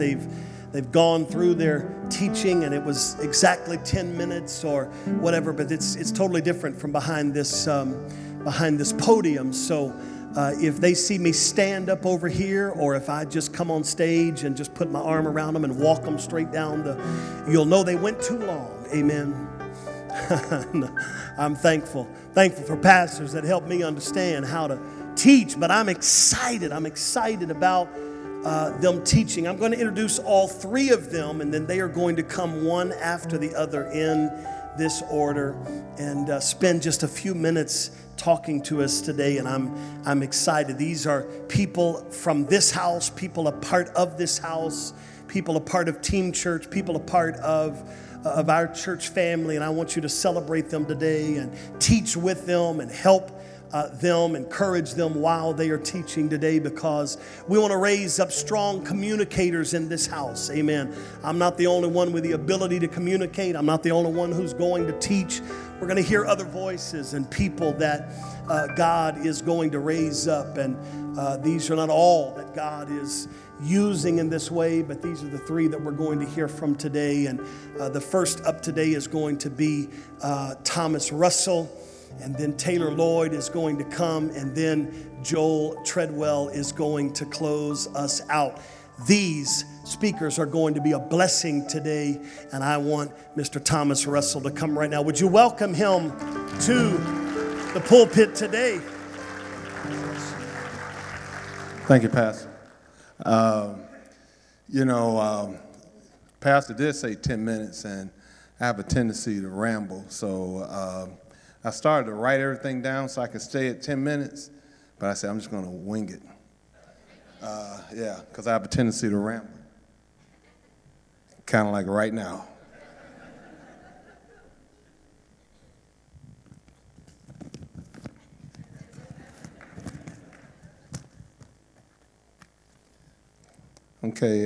They've gone through their teaching, and it was exactly 10 minutes or whatever, but it's totally different from behind this podium. So if they see me stand up over here, or if I just come on stage and just put my arm around them and walk them straight down you'll know they went too long. Amen. I'm thankful for pastors that help me understand how to teach, but I'm excited about them teaching. I'm going to introduce all three of them, and then they are going to come one after the other in this order and spend just a few minutes talking to us today. And I'm excited. These are people from this house, people a part of this house, people a part of Team Church, people a part of our church family, and I want you to celebrate them today and teach with them and help them, encourage them while they are teaching today, because we want to raise up strong communicators in this house. Amen. I'm not the only one with the ability to communicate. I'm not the only one who's going to teach. We're going to hear other voices and people that God is going to raise up, and these are not all that God is using in this way, but these are the three that we're going to hear from today. And the first up today is going to be Thomas Russell, and then Taylor Lloyd is going to come, and then Joel Treadwell is going to close us out. These speakers are going to be a blessing today, and I want Mr. Thomas Russell to come right now. Would you welcome him to the pulpit today? Thank you, Pastor. Pastor did say 10 minutes, and I have a tendency to ramble. So I started to write everything down so I could stay at 10 minutes, but I said I'm just going to wing it. Because I have a tendency to ramble, kind of like right now. Okay,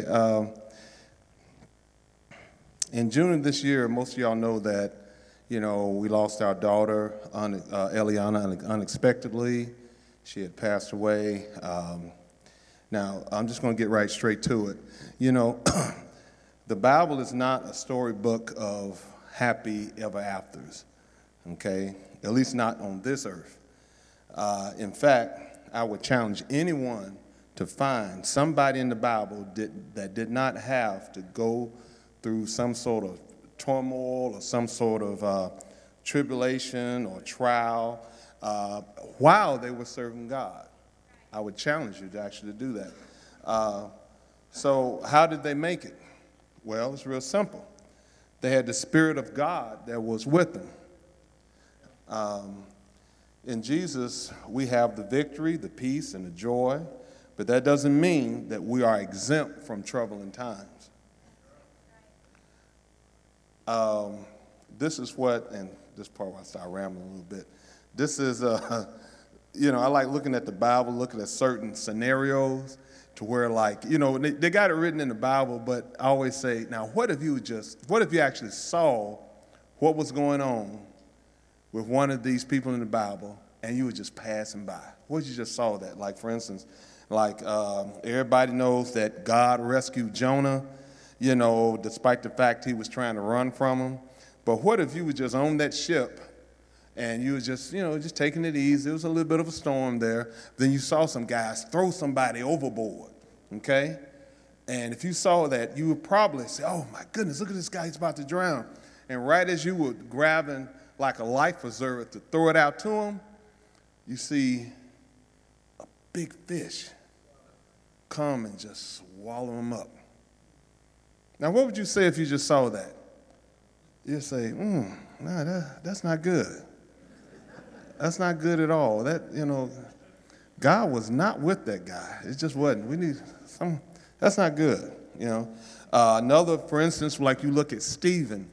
in June of this year, most of y'all know that, we lost our daughter, Eliana, unexpectedly. She had passed away. Now, I'm just going to get right straight to it. The Bible is not a storybook of happy ever afters, okay? At least not on this earth. In fact, I would challenge anyone to find somebody in the Bible that did not have to go through some sort of turmoil or some sort of tribulation or trial while they were serving God. I would challenge you to actually do that. So how did they make it? Well, it's real simple. They had the Spirit of God that was with them. In Jesus, we have the victory, the peace, and the joy. But that doesn't mean that we are exempt from troubling times. This is what, and this part where I start rambling a little bit. This is, I like looking at the Bible, looking at certain scenarios to where, they got it written in the Bible, but I always say, now, what if you actually saw what was going on with one of these people in the Bible and you were just passing by? What if you just saw that? Like, for instance, everybody knows that God rescued Jonah, despite the fact he was trying to run from him. But what if you were just on that ship and you were just, just taking it easy? It was a little bit of a storm there. Then you saw some guys throw somebody overboard, okay? And if you saw that, you would probably say, oh, my goodness, look at this guy, he's about to drown. And right as you were grabbing like a life preserver to throw it out to him, you see a big fish come and just swallow him up. Now, what would you say if you just saw that? You'd say, that's not good. That's not good at all. God was not with that guy. It just wasn't. We need some, that's not good, Another, for instance, like you look at Stephen,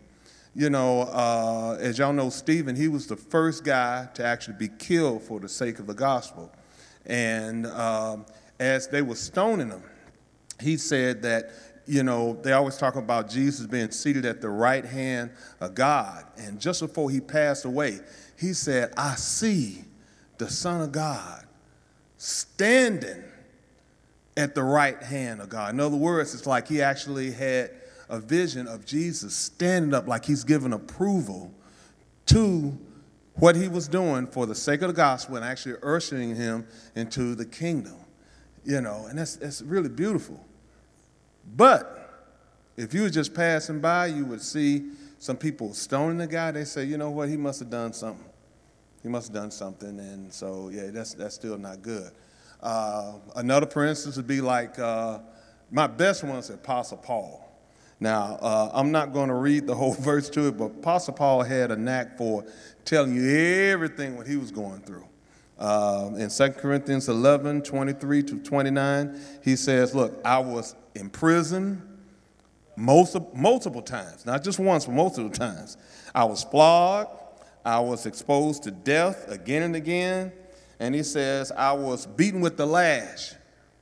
as y'all know, Stephen, he was the first guy to actually be killed for the sake of the gospel. And as they were stoning him, he said that, they always talk about Jesus being seated at the right hand of God. And just before he passed away, he said, I see the Son of God standing at the right hand of God. In other words, it's like he actually had a vision of Jesus standing up like he's giving approval to what he was doing for the sake of the gospel and actually ushering him into the kingdom. And that's really beautiful. But if you were just passing by, you would see some people stoning the guy. They say, you know what, he must have done something. He must have done something, and so, yeah, that's still not good. Another, for instance, would be like, my best one is Apostle Paul. Now, I'm not going to read the whole verse to it, but Apostle Paul had a knack for telling you everything what he was going through. In 2 Corinthians 11, 23 to 29, he says, look, I was in prison multiple times, not just once, but multiple times. I was flogged. I was exposed to death again and again. And he says, I was beaten with the lash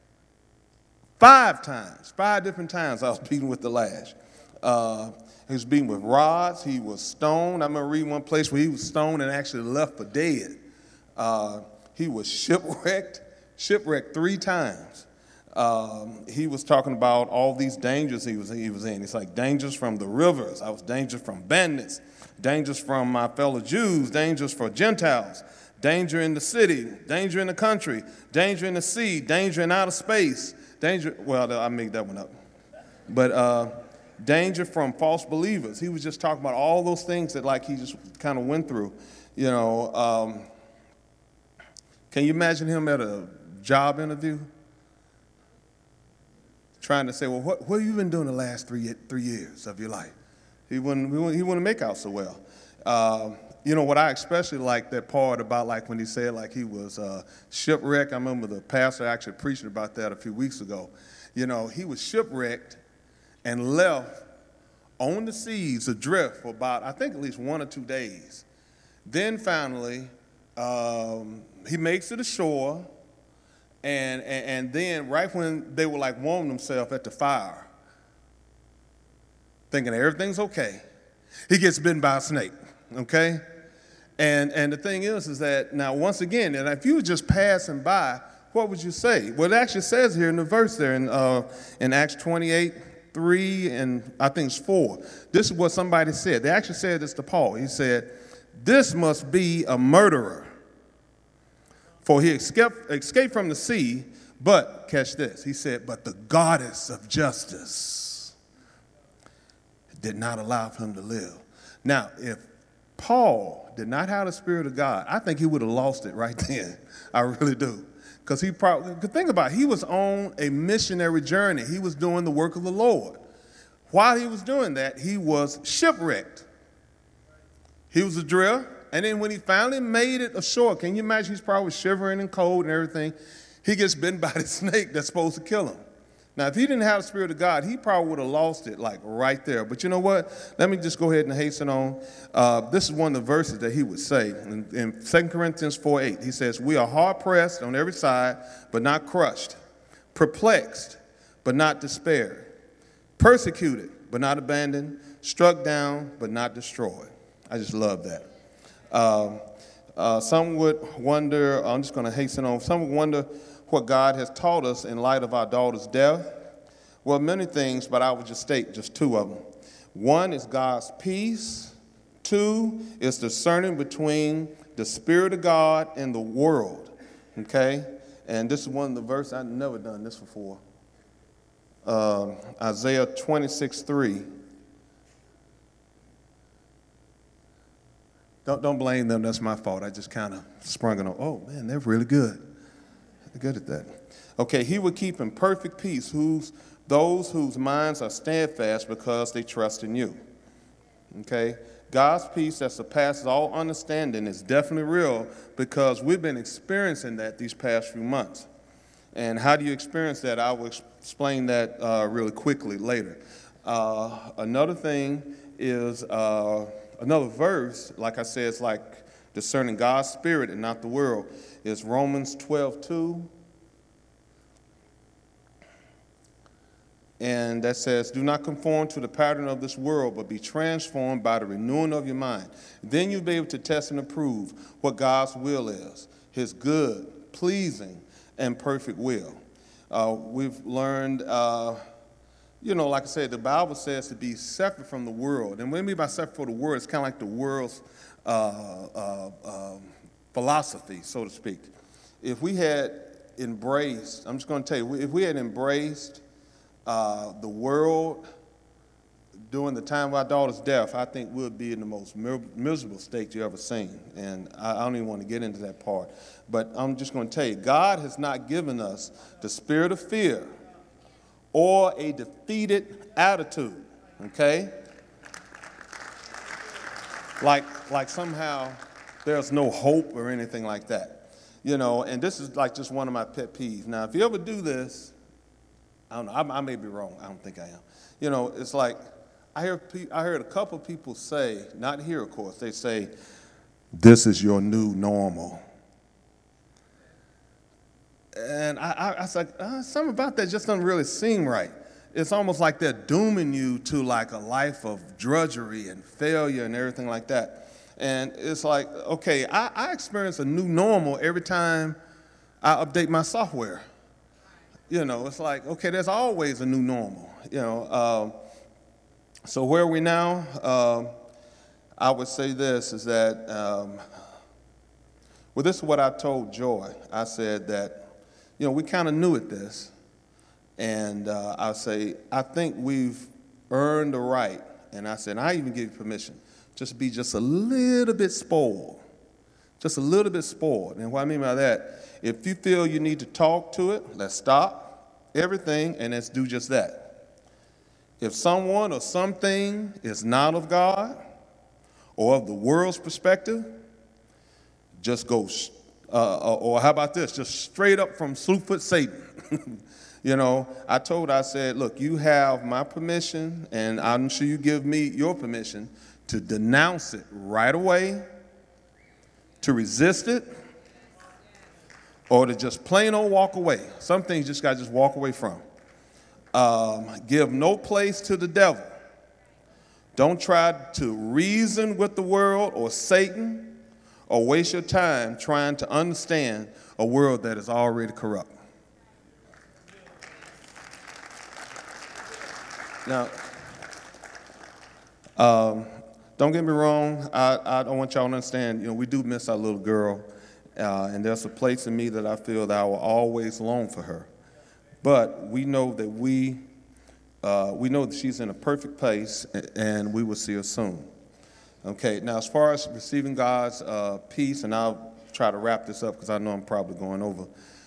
5 times. 5 different times I was beaten with the lash. He was beaten with rods. He was stoned. I remember reading one place where he was stoned and actually left for dead. He was shipwrecked 3 times. He was talking about all these dangers he was in. It's like dangers from the rivers. I was dangerous from bandits, dangers from my fellow Jews, dangers for Gentiles, danger in the city, danger in the country, danger in the sea, danger in outer space, danger, well, I made that one up. But danger from false believers. He was just talking about all those things that like he just kind of went through. Can you imagine him at a job interview? Trying to say, well, what have you been doing the last 3 years of your life? He wouldn't make out so well. What I especially like that part about like when he said like he was shipwrecked. I remember the pastor actually preaching about that a few weeks ago. He was shipwrecked and left on the seas adrift for about, I think at least 1 or 2 days. Then finally, he makes it ashore. And then right when they were like warming themselves at the fire, thinking everything's okay, he gets bitten by a snake, okay? And the thing is that now once again, and if you were just passing by, what would you say? Well, it actually says here in the verse there in Acts 28, 3, and I think it's 4. This is what somebody said. They actually said this to Paul. He said, this must be a murderer. For he escaped from the sea, but, catch this, he said, but the goddess of justice did not allow him to live. Now, if Paul did not have the Spirit of God, I think he would have lost it right then. I really do. Because he probably, think about it, he was on a missionary journey. He was doing the work of the Lord. While he was doing that, he was shipwrecked. He was adrift. And then when he finally made it ashore, can you imagine he's probably shivering and cold and everything? He gets bitten by the snake that's supposed to kill him. Now, if he didn't have the Spirit of God, he probably would have lost it like right there. But you know what? Let me just go ahead and hasten on. This is one of the verses that he would say. In 2 Corinthians 4:8, he says, we are hard-pressed on every side, but not crushed, perplexed, but not despaired, persecuted, but not abandoned, struck down, but not destroyed. I just love that. Some would wonder, I'm just going to hasten on, some would wonder what God has taught us in light of our daughter's death. Well, many things, but I would just state just 2 of them. 1 is God's peace. 2 is discerning between the Spirit of God and the world, okay? And this is one of the verses, I've never done this before. Isaiah 26:3. Don't blame them. That's my fault. I just kind of sprung it on. Oh, man, they're really good. They're good at that. Okay, he will keep in perfect peace those whose minds are steadfast because they trust in you. Okay? God's peace that surpasses all understanding is definitely real because we've been experiencing that these past few months. And how do you experience that? I will explain that really quickly later. Another thing is... Another verse, like I said, it's like discerning God's Spirit and not the world, is Romans 12:2. And that says, do not conform to the pattern of this world, but be transformed by the renewing of your mind. Then you'll be able to test and approve what God's will is, his good, pleasing, and perfect will. We've learned, like I said, the Bible says to be separate from the world. And what I mean by separate from the world, it's kind of like the world's philosophy, so to speak. If we had embraced, I'm just going to tell you, if we had embraced the world during the time of our daughter's death, I think we'll be in the most miserable state you ever seen. And I don't even want to get into that part. But I'm just going to tell you, God has not given us the spirit of fear or a defeated attitude, okay? Like somehow there's no hope or anything like that. And this is like just one of my pet peeves. Now, if you ever do this, I don't know, I may be wrong. I don't think I am. It's like, I heard a couple people say, not here, of course, they say, this is your new normal. And I was like, something about that just doesn't really seem right. It's almost like they're dooming you to like a life of drudgery and failure and everything like that. And it's like, okay, I experience a new normal every time I update my software. It's like, okay, there's always a new normal, So where are we now? I would say this is that, this is what I told Joy. I said that, we kind of knew at this. And I say, I think we've earned the right. And I said, I even give you permission, just be just a little bit spoiled. Just a little bit spoiled. And what I mean by that, if you feel you need to talk to it, let's stop everything and let's do just that. If someone or something is not of God or of the world's perspective, just go, or how about this, just straight up from Slewfoot Satan. I said, look, you have my permission, and I'm sure you give me your permission to denounce it right away, to resist it, or to just plain old walk away. Some things you just got to just walk away from. Give no place to the devil. Don't try to reason with the world or Satan or waste your time trying to understand a world that is already corrupt. Now, don't get me wrong. I don't want y'all to understand, we do miss our little girl. And there's a place in me that I feel that I will always long for her. But we know that we know that she's in a perfect place, and we will see her soon. Okay, now as far as receiving God's peace, and I'll try to wrap this up because I know I'm probably going over.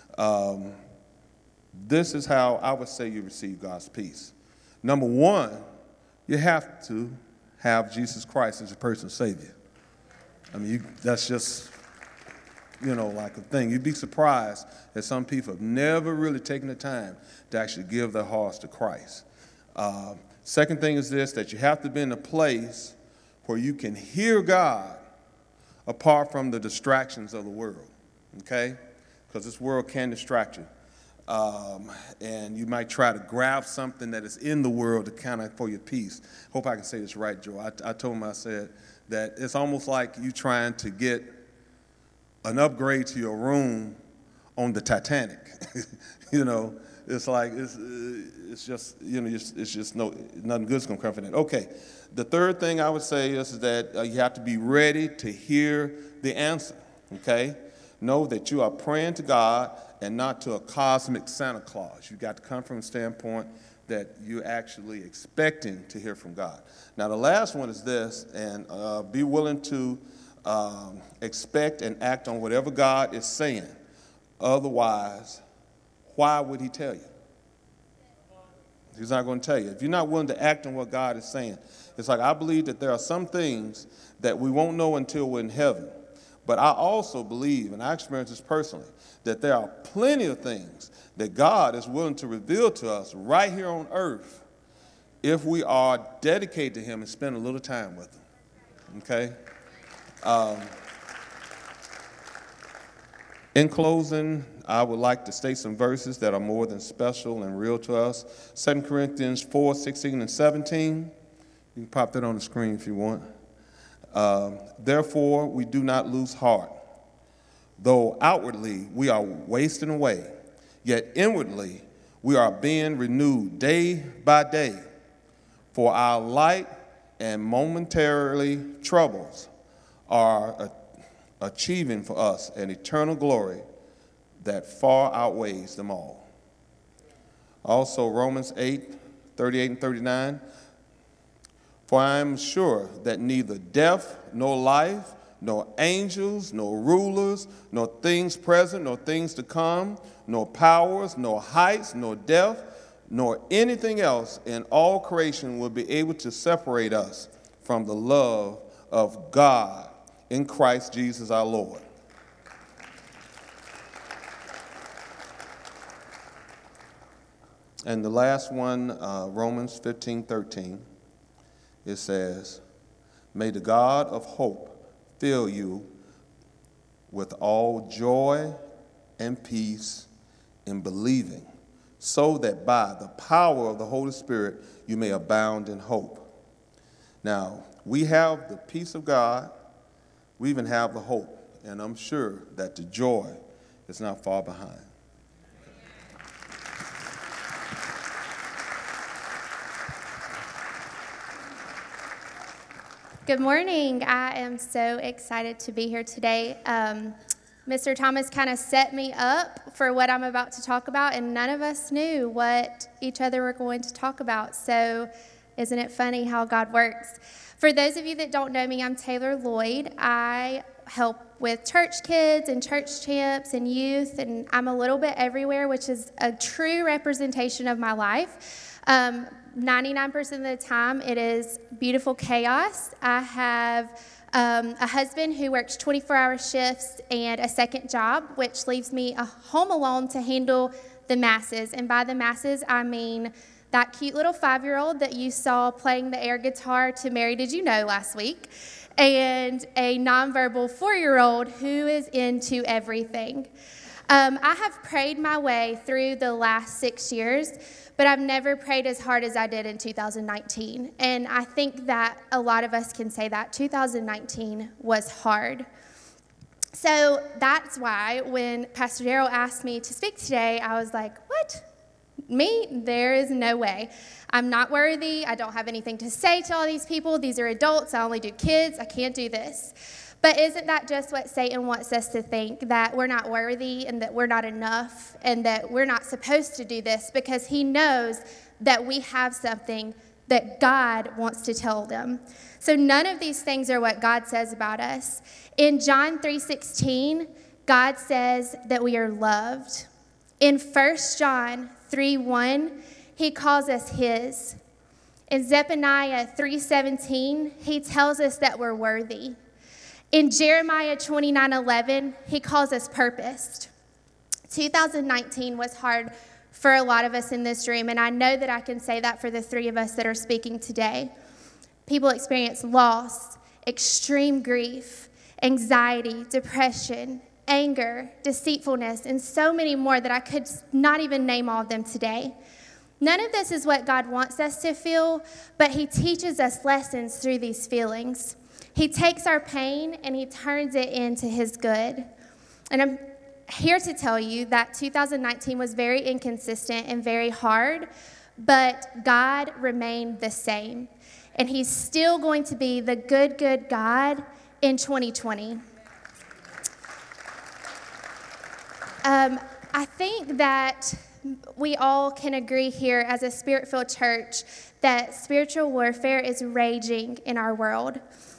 This is how I would say you receive God's peace. Number one, you have to have Jesus Christ as your personal Savior. I mean, that's just, like a thing. You'd be surprised that some people have never really taken the time to actually give their hearts to Christ. Second thing is this, that you have to be in a place where you can hear God apart from the distractions of the world, okay? Because this world can distract you. And you might try to grab something that is in the world to kind of for your peace. Hope I can say this right, Joe. I told him, I said that it's almost like you trying to get an upgrade to your room on the Titanic. It's like, it's just, it's just nothing good's gonna come from that. Okay, the third thing I would say is that you have to be ready to hear the answer, okay? Know that you are praying to God and not to a cosmic Santa Claus. You got to come from a standpoint that you're actually expecting to hear from God. Now, the last one is this, and be willing to expect and act on whatever God is saying. Otherwise, why would he tell you? He's not going to tell you. If you're not willing to act on what God is saying, it's like I believe that there are some things that we won't know until we're in heaven. But I also believe, and I experience this personally, that there are plenty of things that God is willing to reveal to us right here on earth if we are dedicated to him and spend a little time with him, okay? In closing, I would like to state some verses that are more than special and real to us. 2 Corinthians 4, 16 and 17. You can pop that on the screen if you want. Therefore, we do not lose heart. Though outwardly we are wasting away, yet inwardly We are being renewed day by day, for our light and momentarily troubles are achieving for us an eternal glory that far outweighs them all. Also, Romans 8:38 and 39, for I am sure that neither death nor life, nor angels, nor rulers, nor things present, nor things to come, nor powers, nor heights, nor depth, nor anything else in all creation will be able to separate us from the love of God in Christ Jesus our Lord. And the last one, Romans 15:13, it says, may the God of hope fill you with all joy and peace in believing, so that by the power of the Holy Spirit you may abound in hope. Now, we have the peace of God, we even have the hope, and I'm sure that the joy is not far behind. Good morning. I am so excited to be here today. Mr. Thomas kind of set me up for what I'm about to talk about, and none of us knew what each other were going to talk about. So isn't it funny how God works? For those of you that don't know me, I'm Taylor Lloyd. I help with church kids and church champs and youth, and I'm a little bit everywhere, which is a true representation of my life. 99% of the time, it is beautiful chaos. I have a husband who works 24-hour shifts and a second job, which leaves me home alone to handle the masses. And by the masses, I mean that cute little 5-year-old that you saw playing the air guitar to Mary Did You Know last week, and a nonverbal 4-year-old who is into everything. I have prayed my way through the last 6 years, but I've never prayed as hard as I did in 2019. And I think that a lot of us can say that 2019 was hard. So that's why when Pastor Darrell asked me to speak today, I was like, what? Me? There is no way. I'm not worthy. I don't have anything to say to all these people. These are adults. I only do kids. I can't do this. But isn't that just what Satan wants us to think, that we're not worthy and that we're not enough and that we're not supposed to do this, because he knows that we have something that God wants to tell them. So none of these things are what God says about us. In John 3:16, God says that we are loved. In 1 John 3:1, he calls us his. In Zephaniah 3:17, he tells us that we're worthy. In Jeremiah 29:11, he calls us purposed. 2019 was hard for a lot of us in this room, and I know that I can say that for the three of us that are speaking today. People experience loss, extreme grief, anxiety, depression, anger, deceitfulness, and so many more that I could not even name all of them today. None of this is what God wants us to feel, but he teaches us lessons through these feelings. He takes our pain and he turns it into his good. And I'm here to tell you that 2019 was very inconsistent and very hard, but God remained the same. And he's still going to be the good, good God in 2020. I think that we all can agree here as a Spirit-filled church that spiritual warfare is raging in our world.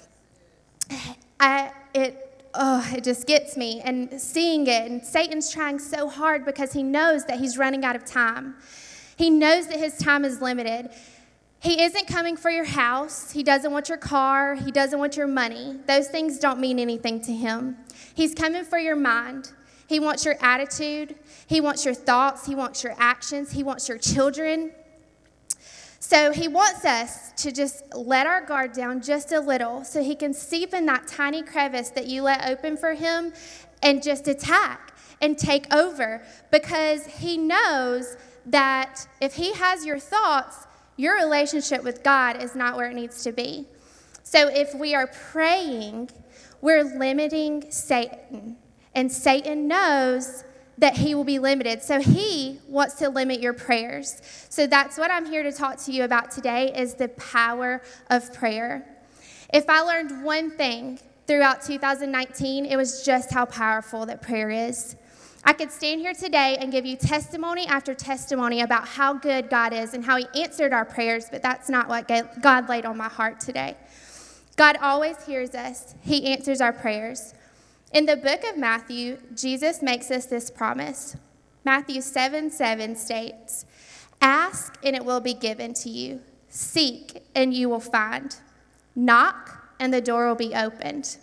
It just gets me, and seeing it, and Satan's trying so hard because he knows that he's running out of time. He knows that his time is limited. He isn't coming for your house. He doesn't want your car. He doesn't want your money. Those things don't mean anything to him. He's coming for your mind. He wants your attitude. He wants your thoughts. He wants your actions. He wants your children. So he wants us to just let our guard down just a little so he can seep in that tiny crevice that you let open for him and just attack and take over, because he knows that if he has your thoughts, your relationship with God is not where it needs to be. So if we are praying, we're limiting Satan. And Satan knows that he will be limited. So he wants to limit your prayers. So that's what I'm here to talk to you about today, is the power of prayer. If I learned one thing throughout 2019, it was just how powerful that prayer is. I could stand here today and give you testimony after testimony about how good God is and how he answered our prayers, but that's not what God laid on my heart today. God always hears us. He answers our prayers. In the book of Matthew, Jesus makes us this promise. Matthew 7:7 states, "Ask and it will be given to you. Seek and you will find. Knock and the door will be opened."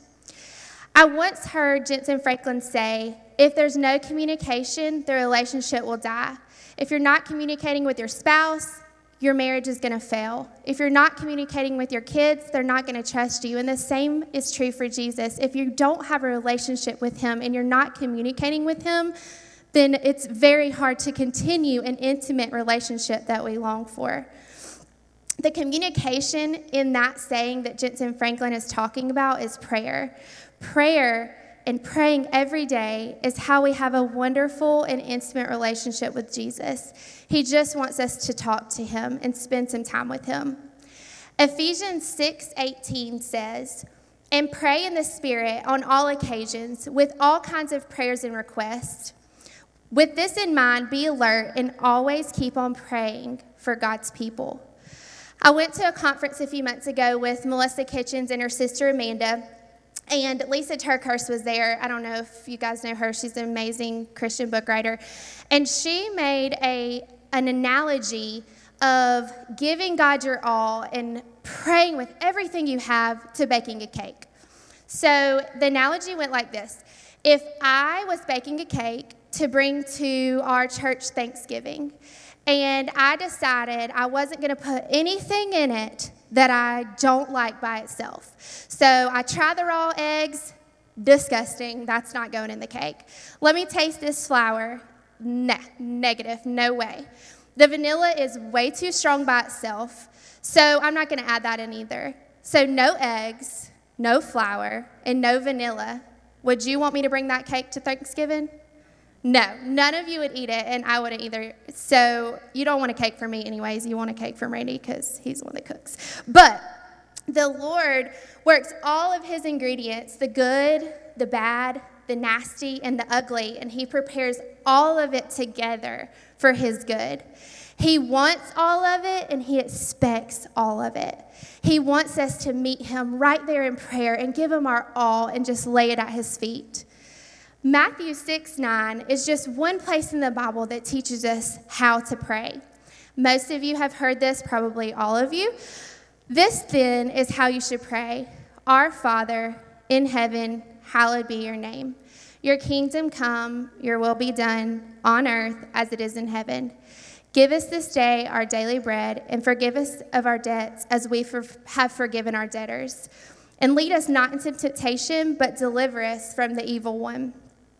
I once heard Jensen Franklin say, if there's no communication, the relationship will die. If you're not communicating with your spouse, your marriage is going to fail. If you're not communicating with your kids, they're not going to trust you. And the same is true for Jesus. If you don't have a relationship with him and you're not communicating with him, then it's very hard to continue an intimate relationship that we long for. The communication in that saying that Jensen Franklin is talking about is prayer. Prayer and praying every day is how we have a wonderful and intimate relationship with Jesus. He just wants us to talk to him and spend some time with him. Ephesians 6:18 says, "And pray in the Spirit on all occasions with all kinds of prayers and requests. With this in mind, be alert and always keep on praying for God's people." I went to a conference a few months ago with Melissa Kitchens and her sister Amanda, and Lisa Turkhurst was there. I don't know if you guys know her. She's an amazing Christian book writer. And she made an analogy of giving God your all and praying with everything you have to baking a cake. So the analogy went like this. If I was baking a cake to bring to our church Thanksgiving, and I decided I wasn't going to put anything in it that I don't like by itself. So I tried the raw eggs. Disgusting. That's not going in the cake. Let me taste this flour. Nah, negative. No way. The vanilla is way too strong by itself, so I'm not going to add that in either. So no eggs, no flour, and no vanilla. Would you want me to bring that cake to Thanksgiving? No, none of you would eat it, and I wouldn't either. So you don't want a cake for me anyways. You want a cake from Randy because he's the one that cooks. But the Lord works all of his ingredients, the good, the bad, the nasty, and the ugly, and he prepares all of it together for his good. He wants all of it, and he expects all of it. He wants us to meet him right there in prayer and give him our all and just lay it at his feet. Matthew 6:9 is just one place in the Bible that teaches us how to pray. Most of you have heard this, probably all of you. This then is how you should pray. Our Father in heaven, hallowed be your name. Your kingdom come, your will be done on earth as it is in heaven. Give us this day our daily bread, and forgive us of our debts as we have forgiven our debtors. And lead us not into temptation, but deliver us from the evil one.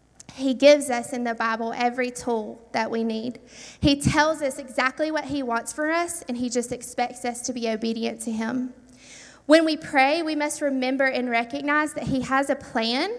He gives us in the Bible every tool that we need. He tells us exactly what he wants for us, and he just expects us to be obedient to him. When we pray, we must remember and recognize that he has a plan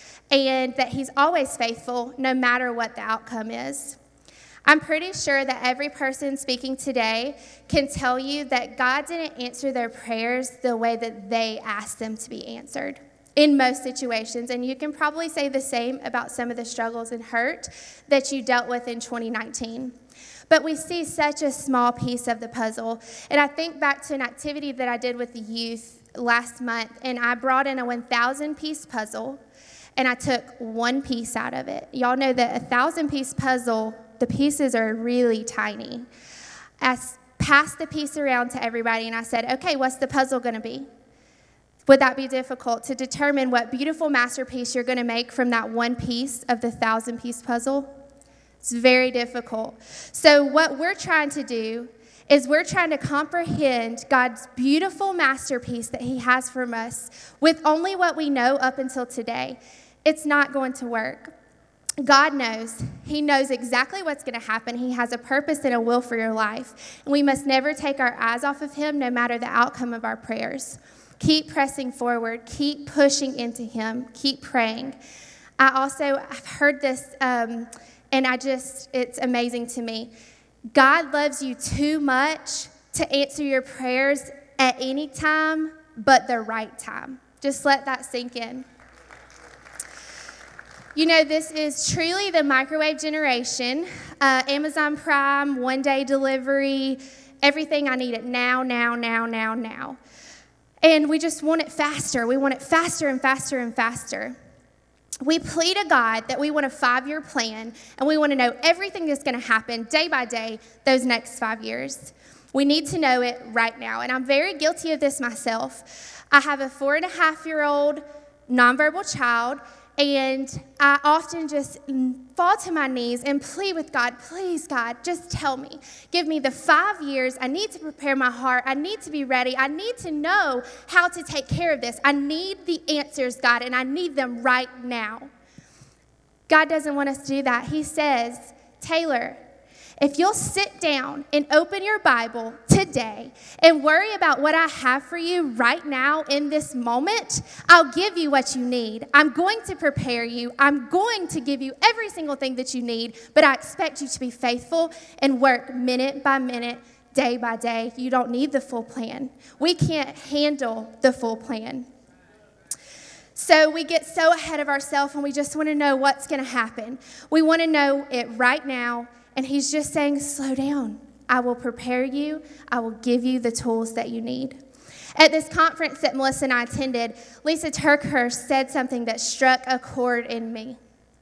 and that he's always faithful no matter what the outcome is. I'm pretty sure that every person speaking today can tell you that God didn't answer their prayers the way that they asked them to be answered in most situations. And you can probably say the same about some of the struggles and hurt that you dealt with in 2019. But we see such a small piece of the puzzle. And I think back to an activity that I did with the youth last month, and I brought in a 1,000-piece puzzle, and I took one piece out of it. Y'all know that a 1,000-piece puzzle, the pieces are really tiny. I passed the piece around to everybody, and I said, okay, what's the puzzle going to be? Would that be difficult to determine what beautiful masterpiece you're going to make from that one piece of the 1,000-piece puzzle? It's very difficult. So what we're trying to do is we're trying to comprehend God's beautiful masterpiece that he has from us with only what we know up until today. It's not going to work. God knows. He knows exactly what's going to happen. He has a purpose and a will for your life. And we must never take our eyes off of him, no matter the outcome of our prayers. Keep pressing forward. Keep pushing into him. Keep praying. I've heard this and it's amazing to me. God loves you too much to answer your prayers at any time but the right time. Just let that sink in. You know, this is truly the microwave generation. Amazon Prime, one-day delivery, everything I need it now. And we just want it faster. We want it faster and faster and faster. We plead to God that we want a 5-year plan, and we want to know everything that's going to happen day by day those next 5 years. We need to know it right now, and I'm very guilty of this myself. I have a 4.5-year-old nonverbal child, and I often just fall to my knees and plead with God, please, God, just tell me. Give me the 5 years. I need to prepare my heart. I need to be ready. I need to know how to take care of this. I need the answers, God, and I need them right now. God doesn't want us to do that. He says, Taylor, if you'll sit down and open your Bible today and worry about what I have for you right now in this moment, I'll give you what you need. I'm going to prepare you. I'm going to give you every single thing that you need, but I expect you to be faithful and work minute by minute, day by day. You don't need the full plan. We can't handle the full plan. So we get so ahead of ourselves and we just want to know what's going to happen. We want to know it right now. And he's just saying, slow down. I will prepare you. I will give you the tools that you need. At this conference that Melissa and I attended, Lisa Turkhurst said something that struck a chord in me.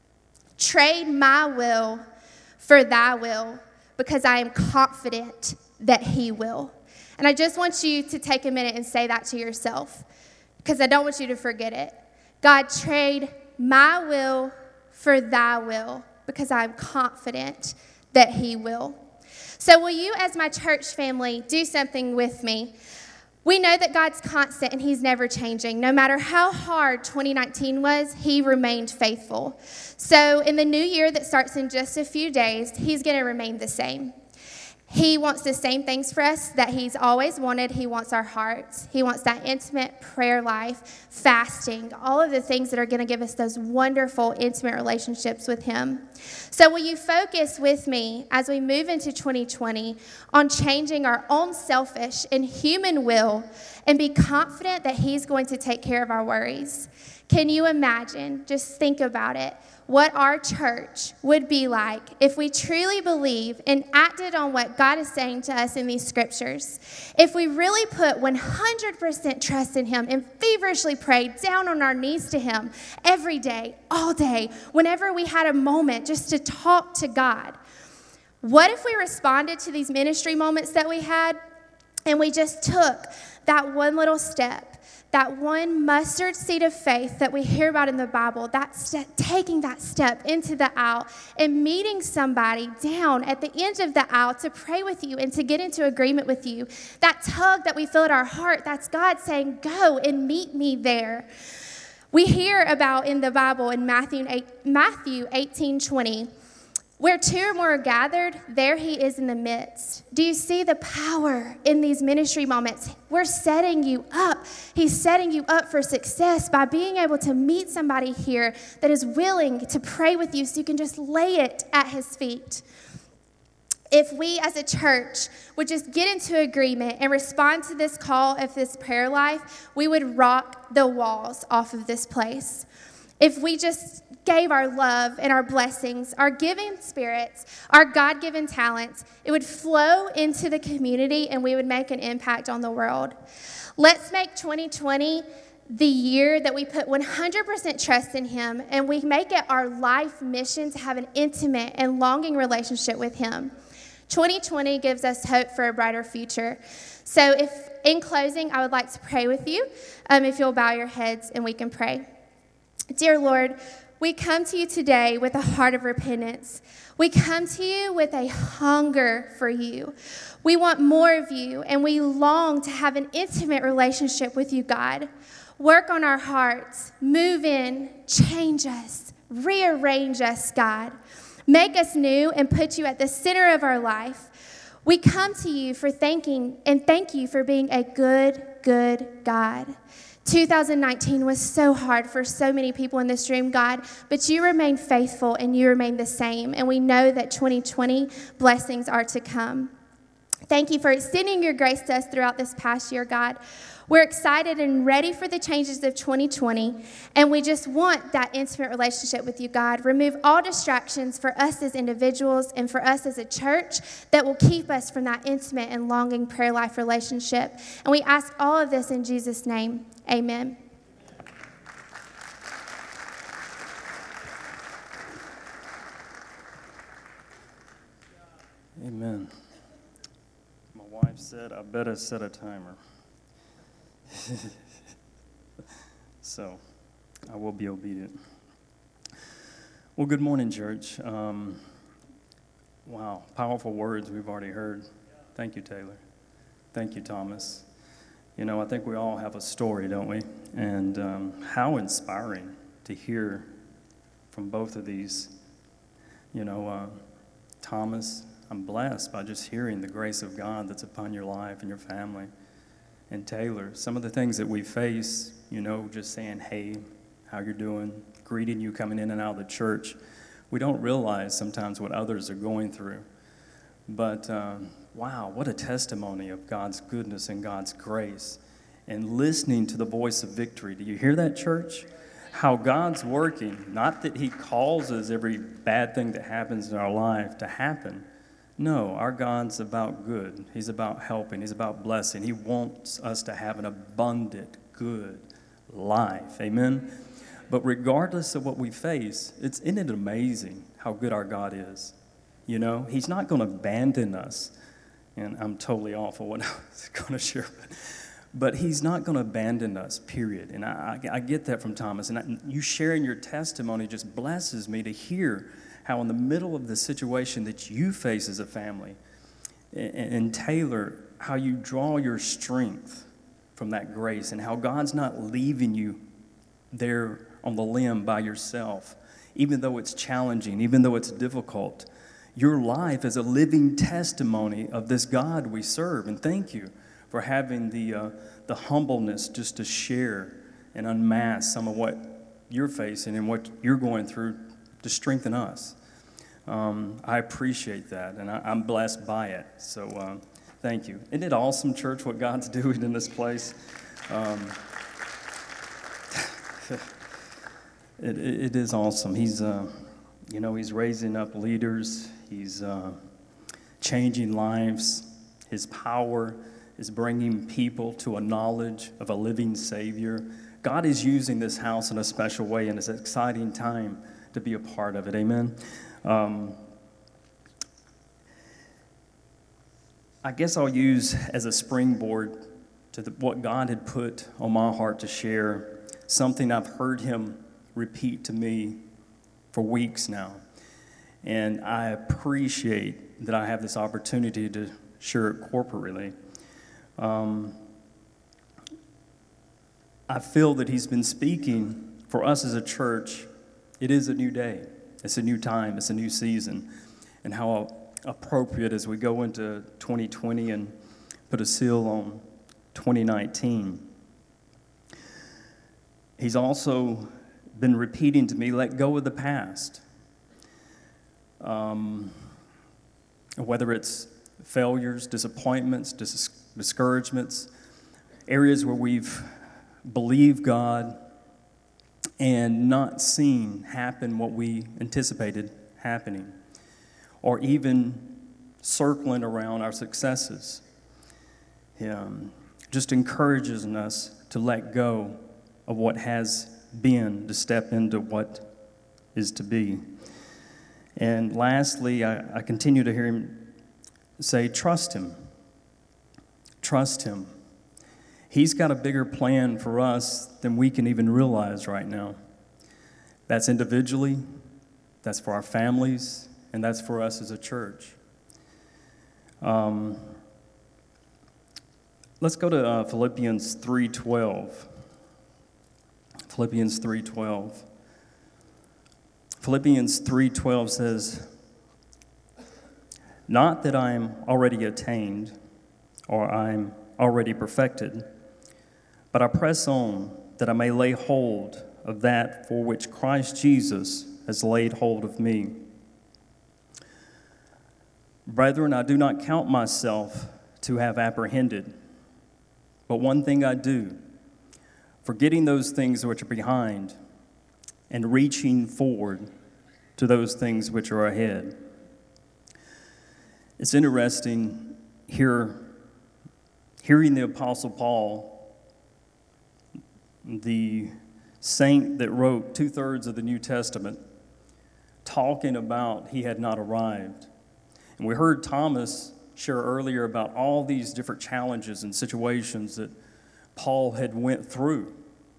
Trade my will for thy will, because I am confident that he will. And I just want you to take a minute and say that to yourself, because I don't want you to forget it. God, trade my will for thy will, because I am confident that he will. So will you, as my church family, do something with me? We know that God's constant and he's never changing. No matter how hard 2019 was, he remained faithful. So in the new year that starts in just a few days, he's going to remain the same. He wants the same things for us that he's always wanted. He wants our hearts. He wants that intimate prayer life, fasting, all of the things that are going to give us those wonderful, intimate relationships with him. So will you focus with me as we move into 2020 on changing our own selfish and human will and be confident that he's going to take care of our worries? Can you imagine, just think about it, what our church would be like if we truly believe and acted on what God is saying to us in these scriptures? If we really put 100% trust in him and feverishly prayed down on our knees to him every day, all day, whenever we had a moment just to talk to God. What if we responded to these ministry moments that we had and we just took that one little step? That one mustard seed of faith that we hear about in the Bible, taking that step into the aisle and meeting somebody down at the end of the aisle to pray with you and to get into agreement with you. That tug that we feel at our heart, that's God saying, go and meet me there. We hear about in the Bible in Matthew 18:20, where 2 or more are gathered, there he is in the midst. Do you see the power in these ministry moments? We're setting you up. He's setting you up for success by being able to meet somebody here that is willing to pray with you so you can just lay it at his feet. If we as a church would just get into agreement and respond to this call of this prayer life, we would rock the walls off of this place. If we just gave our love and our blessings, our giving spirits, our God-given talents, it would flow into the community and we would make an impact on the world. Let's make 2020 the year that we put 100% trust in him and we make it our life mission to have an intimate and longing relationship with him. 2020 gives us hope for a brighter future. So in closing, I would like to pray with you. If you'll bow your heads and we can pray. Dear Lord, we come to you today with a heart of repentance. We come to you with a hunger for you. We want more of you, and we long to have an intimate relationship with you, God. Work on our hearts. Move in. Change us. Rearrange us, God. Make us new and put you at the center of our life. We come to you for thank you for being a good, good God. 2019 was so hard for so many people in this room, God, but you remain faithful and you remain the same. And we know that 2020 blessings are to come. Thank you for extending your grace to us throughout this past year, God. We're excited and ready for the changes of 2020, and we just want that intimate relationship with you, God. Remove all distractions for us as individuals and for us as a church that will keep us from that intimate and longing prayer life relationship. And we ask all of this in Jesus' name. Amen. Amen. My wife said I better set a timer. So, I will be obedient. Well, good morning, church. Wow, powerful words we've already heard. Thank you, Taylor. Thank you, Thomas. You know, I think we all have a story, don't we? And how inspiring to hear from both of these. You know, Thomas, I'm blessed by just hearing the grace of God that's upon your life and your family. And Taylor, some of the things that we face, you know, just saying, hey, how you're doing, greeting you coming in and out of the church. We don't realize sometimes what others are going through. But wow, what a testimony of God's goodness and God's grace. And listening to the voice of victory. Do you hear that, church? How God's working, not that he causes every bad thing that happens in our life to happen. No, our God's about good. He's about helping. He's about blessing. He wants us to have an abundant, good life. Amen? But regardless of what we face, isn't it amazing how good our God is? You know, he's not going to abandon us. And I'm totally off of what I was going to share. But he's not going to abandon us, period. And I get that from Thomas. And you sharing your testimony just blesses me to hear how in the middle of the situation that you face as a family, and Taylor, how you draw your strength from that grace and how God's not leaving you there on the limb by yourself, even though it's challenging, even though it's difficult. Your life is a living testimony of this God we serve. And thank you for having the humbleness just to share and unmask some of what you're facing and what you're going through to strengthen us. I appreciate that, and I'm blessed by it. So thank you. Isn't it awesome, church, what God's doing in this place? It is awesome. He's, he's raising up leaders. He's changing lives. His power is bringing people to a knowledge of a living Savior. God is using this house in a special way, and it's an exciting time to be a part of it. Amen. I guess I'll use as a springboard to what God had put on my heart to share, something I've heard him repeat to me for weeks now. And I appreciate that I have this opportunity to share it corporately. I feel that he's been speaking for us as a church. It is a new day. It's a new time. It's a new season. And how appropriate as we go into 2020 and put a seal on 2019. He's also been repeating to me, let go of the past. Whether it's failures, disappointments, discouragements, areas where we've believed God and not seen happen what we anticipated happening, or even circling around our successes. Just encourages us to let go of what has been to step into what is to be. And lastly, I continue to hear him say, trust him. Trust him. He's got a bigger plan for us than we can even realize right now. That's individually, that's for our families, and that's for us as a church. Let's go to Philippians 3:12. Philippians 3:12. Philippians 3:12 says, not that I'm already attained or I'm already perfected, But I press on that I may lay hold of that for which Christ Jesus has laid hold of me. Brethren, I do not count myself to have apprehended, but one thing I do, forgetting those things which are behind and reaching forward to those things which are ahead. It's interesting hearing the Apostle Paul, the saint that wrote 2/3 of the New Testament, talking about he had not arrived. And we heard Thomas share earlier about all these different challenges and situations that Paul had went through.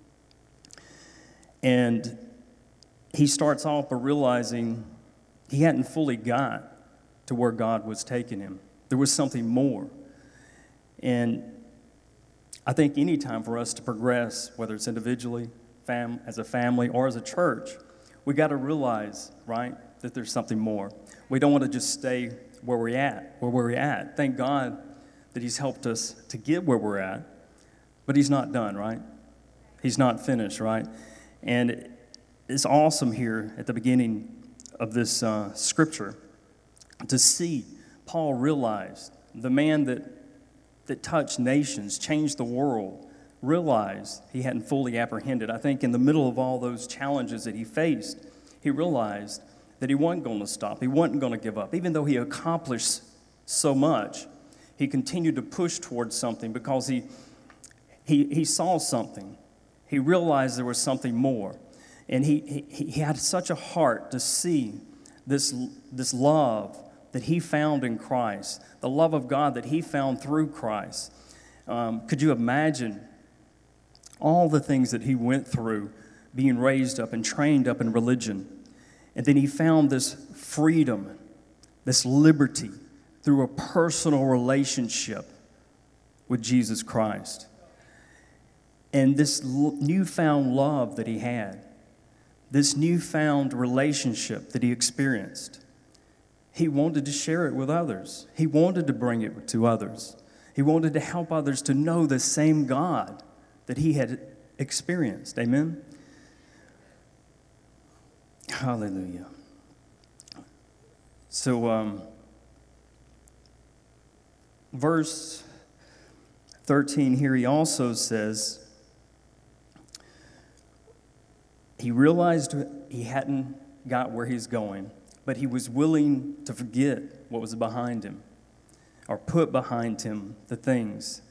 And he starts off by realizing he hadn't fully got to where God was taking him. There was something more. And I think any time for us to progress, whether it's individually, as a family, or as a church, we got to realize, right, that there's something more. We don't want to just stay where we're at. Thank God that he's helped us to get where we're at, but he's not done, right? He's not finished, right? And it's awesome here at the beginning of this scripture to see Paul realized, the man that touched nations, changed the world, realized he hadn't fully apprehended. I think in the middle of all those challenges that he faced, he realized that he wasn't going to stop. He wasn't going to give up. Even though he accomplished so much, he continued to push towards something because he saw something. He realized there was something more. And he had such a heart to see this love that he found in Christ, the love of God that he found through Christ. Could you imagine all the things that he went through being raised up and trained up in religion? And then he found this freedom, this liberty through a personal relationship with Jesus Christ. And this newfound love that he had, this newfound relationship that he experienced, he wanted to share it with others. He wanted to bring it to others. He wanted to help others to know the same God that he had experienced. Amen? Hallelujah. So, verse 13 here, he also says, he realized he hadn't got where he's going, but he was willing to forget what was behind him, or put behind him the things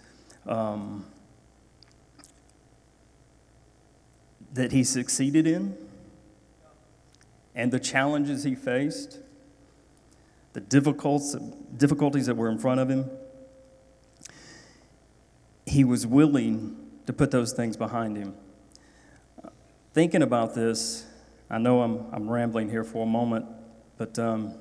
that he succeeded in, and the challenges he faced, the difficulties that were in front of him. He was willing to put those things behind him. Thinking about this, I know I'm rambling here for a moment, but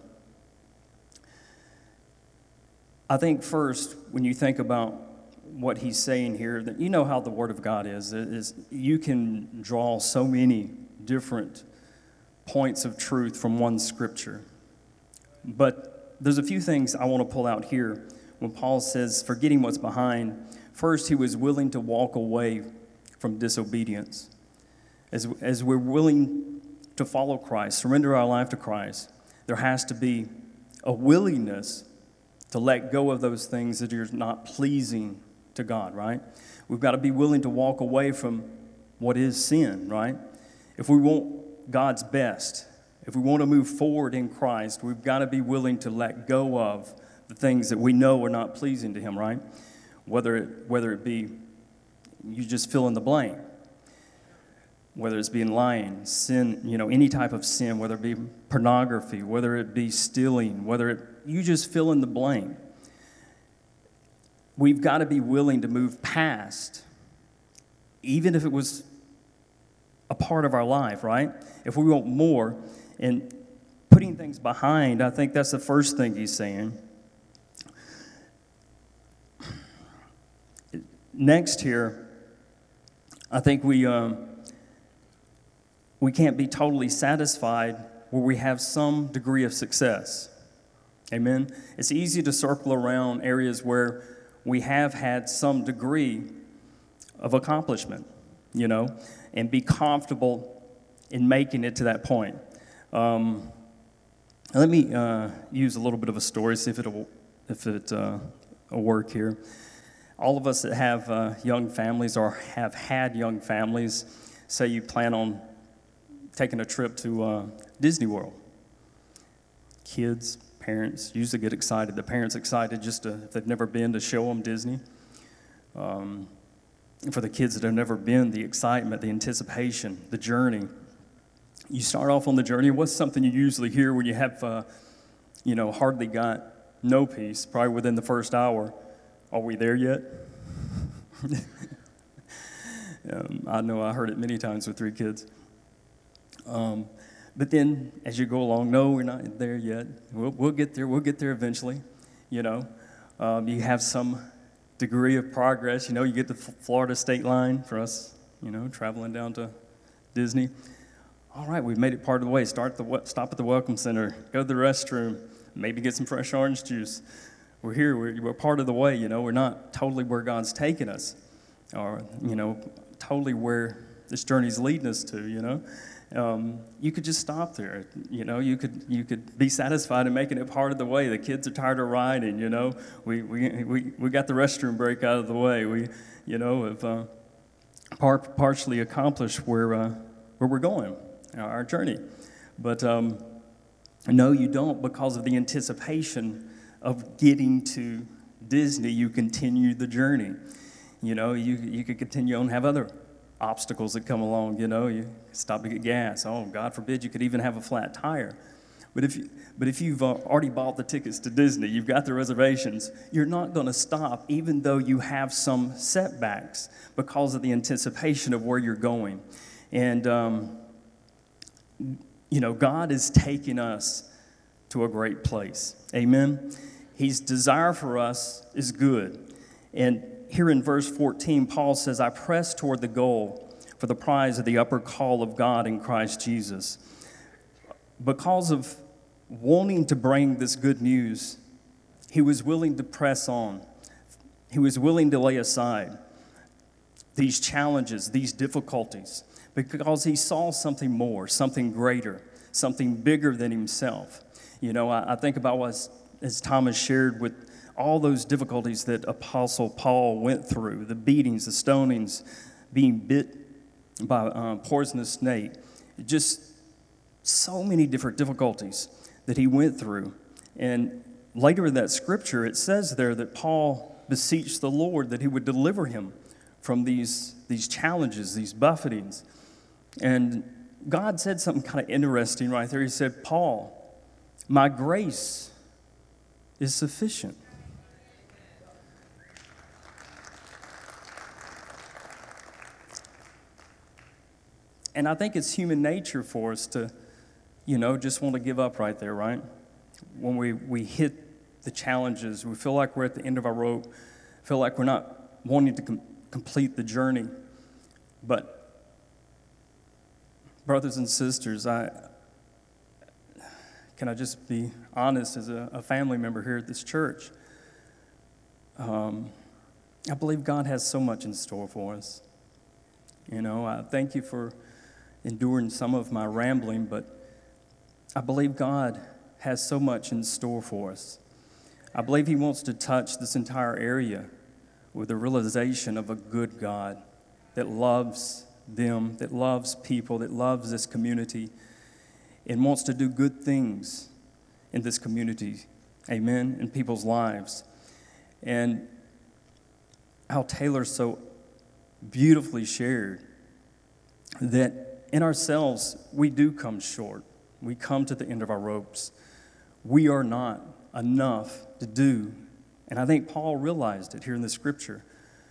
I think first, when you think about what he's saying here, that you know how the Word of God is you can draw so many different points of truth from one scripture. But there's a few things I want to pull out here when Paul says, forgetting what's behind. First, he was willing to walk away from disobedience. As we're willing to follow Christ, surrender our life to Christ, there has to be a willingness to let go of those things that are not pleasing to God, right? We've got to be willing to walk away from what is sin, right? If we want God's best, if we want to move forward in Christ, we've got to be willing to let go of the things that we know are not pleasing to Him, right? Whether it be, you just fill in the blank. Whether it's being lying, sin, any type of sin, whether it be pornography, whether it be stealing, you just fill in the blank. We've got to be willing to move past, even if it was a part of our life, right? If we want more, and putting things behind, I think that's the first thing he's saying. Next here, I think we can't be totally satisfied where we have some degree of success. Amen? It's easy to circle around areas where we have had some degree of accomplishment, you know, and be comfortable in making it to that point. Let me use a little bit of a story, see if it'll work here. All of us that have young families or have had young families, say you plan on taking a trip to Disney World. Kids, parents usually get excited. The parents excited just to, if they've never been, to show them Disney. For the kids that have never been, the excitement, the anticipation, the journey. You start off on the journey. What's something you usually hear when you have, hardly got no peace, probably within the first hour? Are we there yet? I know I heard it many times with 3 kids. But then as you go along, no, we're not there yet. We'll get there. We'll get there eventually. You have some degree of progress. You get the Florida state line for us, traveling down to Disney. All right, we've made it part of the way. Stop at the Welcome Center, go to the restroom, maybe get some fresh orange juice. We're here. We're part of the way. We're not totally where God's taking us, or totally where this journey's leading us to. You could just stop there. You could be satisfied in making it part of the way. The kids are tired of riding. We got the restroom break out of the way. We have partially accomplished where we're going, our journey. But no, you don't, because of the anticipation of getting to Disney. You continue the journey. You could continue on and have other obstacles that come along. You stop to get gas. Oh, God forbid, you could even have a flat tire. But if you've already bought the tickets to Disney, you've got the reservations, you're not going to stop, even though you have some setbacks, because of the anticipation of where you're going. And God is taking us to a great place. Amen. His desire for us is good. And here in verse 14, Paul says, I press toward the goal for the prize of the upper call of God in Christ Jesus. Because of wanting to bring this good news, he was willing to press on. He was willing to lay aside these challenges, these difficulties, because he saw something more, something greater, something bigger than himself. I think about what, as Thomas shared, with all those difficulties that Apostle Paul went through, the beatings, the stonings, being bit by a poisonous snake, just so many different difficulties that he went through. And later in that scripture, it says there that Paul beseeched the Lord that he would deliver him from these challenges, these buffetings. And God said something kind of interesting right there. He said, Paul, my grace is sufficient. And I think it's human nature for us to, just want to give up right there, right? When we hit the challenges, we feel like we're at the end of our rope, feel like we're not wanting to complete the journey. But, brothers and sisters, can I just be honest as a family member here at this church? I believe God has so much in store for us. I thank you for enduring some of my rambling, but I believe God has so much in store for us. I believe he wants to touch this entire area with the realization of a good God that loves them, that loves people, that loves this community, and wants to do good things in this community, amen, in people's lives. And how Taylor so beautifully shared that in ourselves, we do come short. We come to the end of our ropes. We are not enough to do. And I think Paul realized it here in the scripture.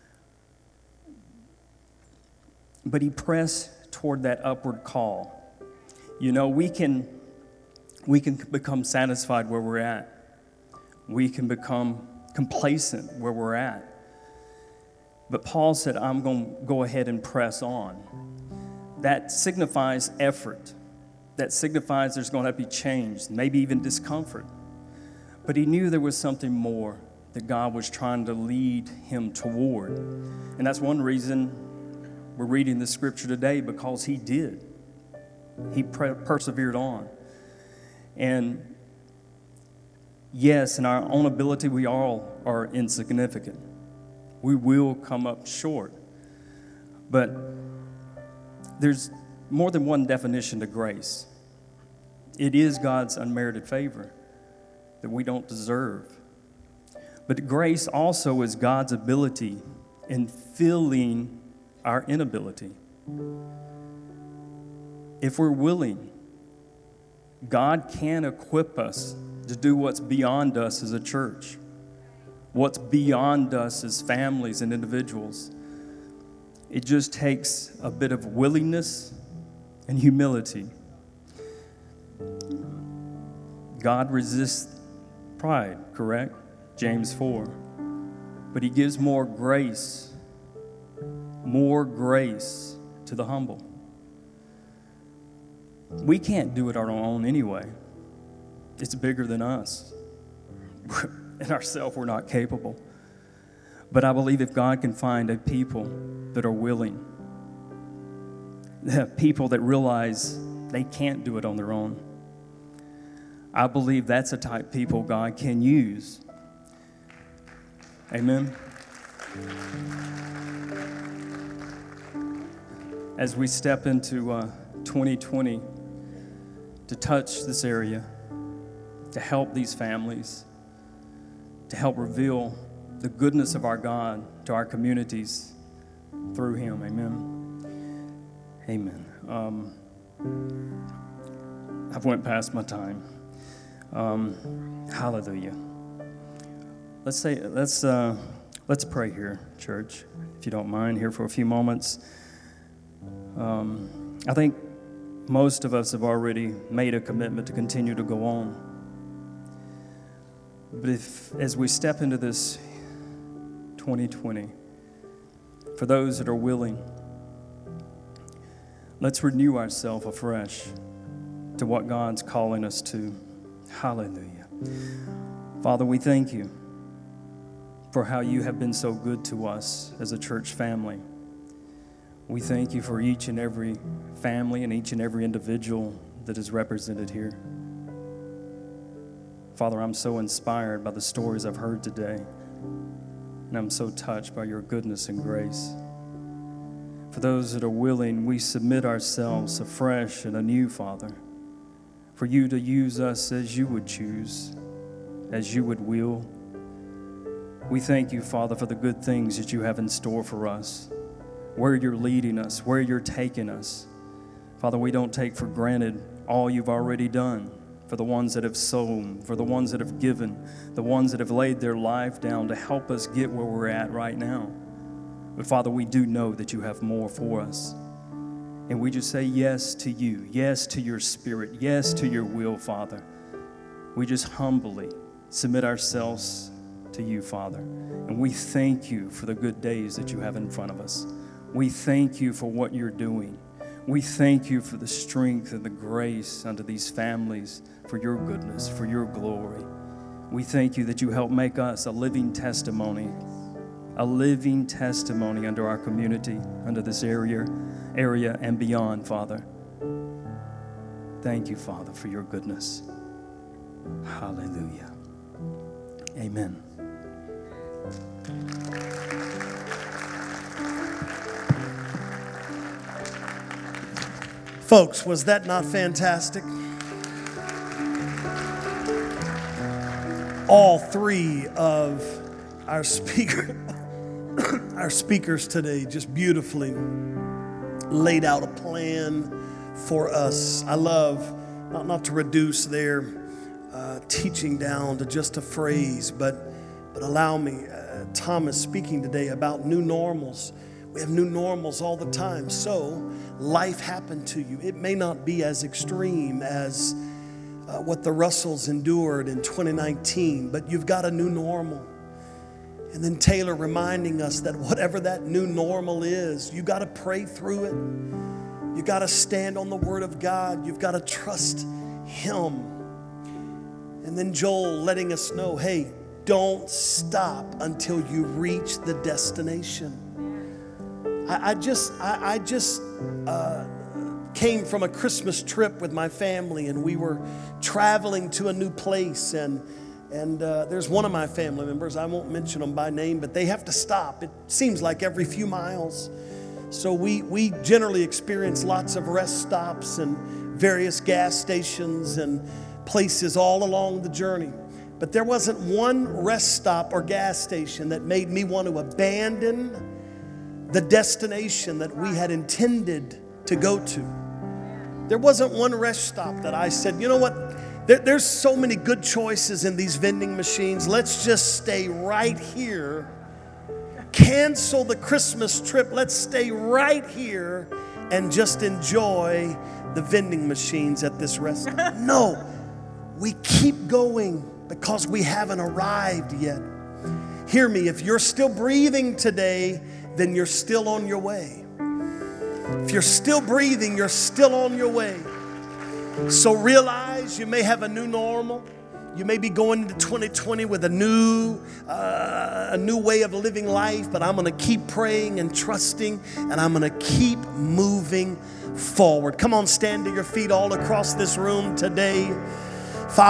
But he pressed toward that upward call. We can become satisfied where we're at. We can become complacent where we're at. But Paul said, I'm going to go ahead and press on. That signifies effort. That signifies there's going to be change, maybe even discomfort. But he knew there was something more that God was trying to lead him toward. And that's one reason we're reading this scripture today, because he did. He persevered on. And yes, in our own ability, we all are insignificant. We will come up short. But there's more than one definition to grace. It is God's unmerited favor that we don't deserve. But grace also is God's ability in filling our inability. If we're willing, God can equip us to do what's beyond us as a church, what's beyond us as families and individuals. It just takes a bit of willingness and humility. God resists pride, correct? James 4. But he gives more grace to the humble. We can't do it on our own anyway. It's bigger than us. In ourselves, we're not capable. But I believe if God can find a people that are willing, people that realize they can't do it on their own, I believe that's the type of people God can use. Amen. As we step into 2020 to touch this area, to help these families, to help reveal the goodness of our God to our communities through him. Amen. Amen. I've went past my time. Hallelujah. Let's pray here, church, if you don't mind, here for a few moments. I think most of us have already made a commitment to continue to go on. But as we step into this 2020, for those that are willing, let's renew ourselves afresh to what God's calling us to. Hallelujah. Father, we thank you for how you have been so good to us as a church family. We thank you for each and every family and each and every individual that is represented here. Father, I'm so inspired by the stories I've heard today, and I'm so touched by your goodness and grace. For those that are willing, we submit ourselves afresh and anew, Father, for you to use us as you would choose, as you would will. We thank you, Father, for the good things that you have in store for us, where you're leading us, where you're taking us. Father, we don't take for granted all you've already done for the ones that have sown, for the ones that have given, the ones that have laid their life down to help us get where we're at right now. But Father, we do know that you have more for us. And we just say yes to you, yes to your spirit, yes to your will, Father. We just humbly submit ourselves to you, Father. And we thank you for the good days that you have in front of us. We thank you for what you're doing. We thank you for the strength and the grace unto these families, for your goodness, for your glory. We thank you that you help make us a living testimony under our community, under this area and beyond, Father. Thank you, Father, for your goodness. Hallelujah. Amen. Folks, was that not fantastic? All three of our speakers today just beautifully laid out a plan for us. I love not to reduce their teaching down to just a phrase, but allow me, Thomas speaking today about new normals. We have new normals all the time. So life happened to you. It may not be as extreme as what the Russells endured in 2019, but you've got a new normal. And then Taylor reminding us that whatever that new normal is, you got to pray through it. You got to stand on the Word of God. You've got to trust Him. And then Joel letting us know, hey, don't stop until you reach the destination. I just came from a Christmas trip with my family, and we were traveling to a new place, and there's one of my family members, I won't mention them by name, but they have to stop. It seems like every few miles. So we generally experience lots of rest stops and various gas stations and places all along the journey. But there wasn't one rest stop or gas station that made me want to abandon the destination that we had intended to go to. There wasn't one rest stop that I said, you know what, there's so many good choices in these vending machines. Let's just stay right here. Cancel the Christmas trip. Let's stay right here and just enjoy the vending machines at this restaurant. No, we keep going because we haven't arrived yet. Hear me, if you're still breathing today, then you're still on your way. If you're still breathing, you're still on your way. So realize you may have a new normal. You may be going into 2020 with a new way of living life, but I'm going to keep praying and trusting, and I'm going to keep moving forward. Come on, stand to your feet all across this room today.